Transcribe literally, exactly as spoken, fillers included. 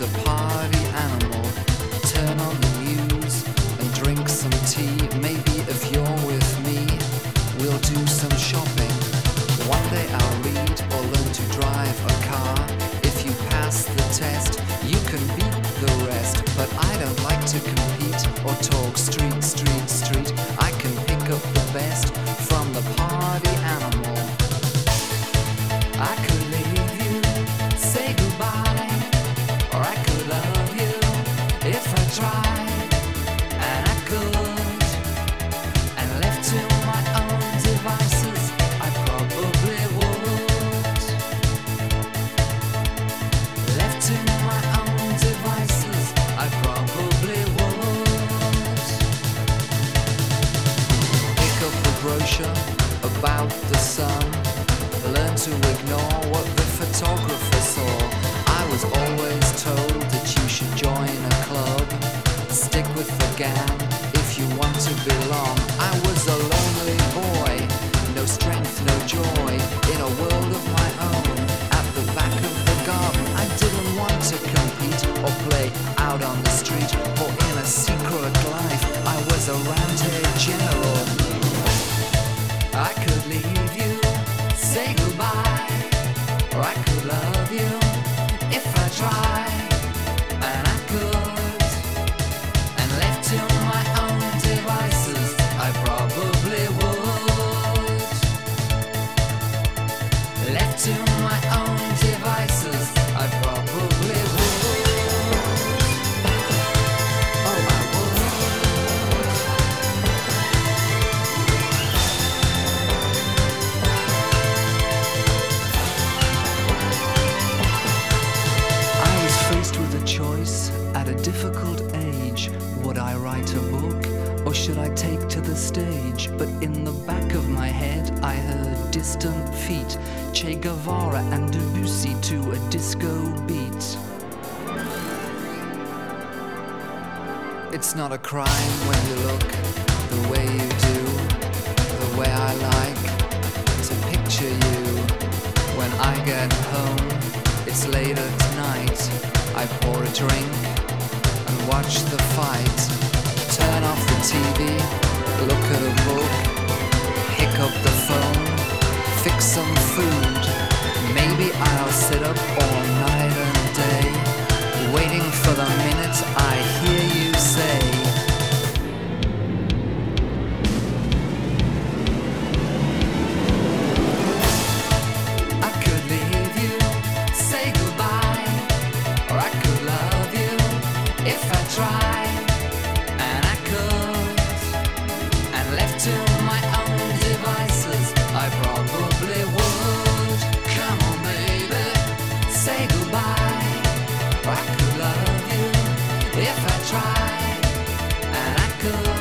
a party animal. Turn on the news and drink some tea. Maybe if you're with me, we'll do some shopping. One day I'll read or learn to drive a car. If you pass the test, you can beat the rest. But I don't like to compete or talk street, street, street. I can pick up the best from the party animal. I could leave you, say goodbye, or I could love you if I tried, and I could. And left to my own devices, I probably would. Left to my own devices, I probably would. Pick up a brochure about the sun. Learn to ignore what the photographer saw. I was always told that you should join a club. Stick with the gang if you want to belong. I was a lonely boy, no strength, no joy, in a world of my own. At the back of the garden, I didn't want to compete or play out on the street or in a secret life. I was a roundhead general. I could leave you, say goodbye, or I could love you if I tried, and I could. And left to my own devices, I probably would. Left to my own devices, I probably would. Oh, I would. Choice at a difficult age. Would I write a book or should I take to the stage? But in the back of my head I heard distant feet, Che Guevara and Debussy to a disco beat. It's not a crime when you look the way you do, the way I like to picture you. When I get home, it's late at night, I pour a drink and watch the fight. Turn off the T V, look at a book, pick up the phone, fix some food. Maybe I'll sit up all night and day, waiting for the minute I hear you say, I could leave you, say goodbye, or I could love you if I tried, and I could. And left to my own devices, I probably would. Come on baby, say goodbye, or I could love you if I tried, and I could.